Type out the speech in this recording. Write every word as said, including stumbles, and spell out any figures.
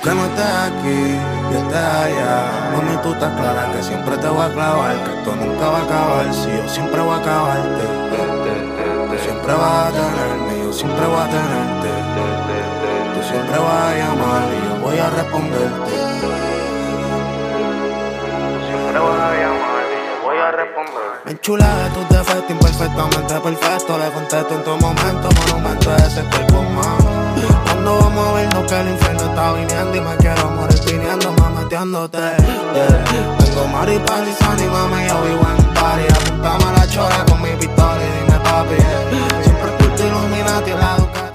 Que no estés aquí, yo estés allá. Mami, tú estás clara que siempre te voy a clavar, que esto nunca va a acabar. Si yo siempre voy a acabarte, tú siempre vas a tenerme, yo siempre voy a tenerte. Tú siempre vas a llamar y yo voy a responderte. Tú siempre vas a llamar y yo voy a responder. Me chula de tus defectos, imperfectamente perfecto. Le contesto en todo momento, monumento de ese cuerpo humano. Cuando vamos a vernos que el infierno está viniendo y me quiero morir viniendo, mameteándote, yeah. Tengo maripaz y Sunny, mami, yo vivo en un party. Apuntame a la chora con mi pistola y dime papi, yeah. Siempre curto Illuminati en la Ducati.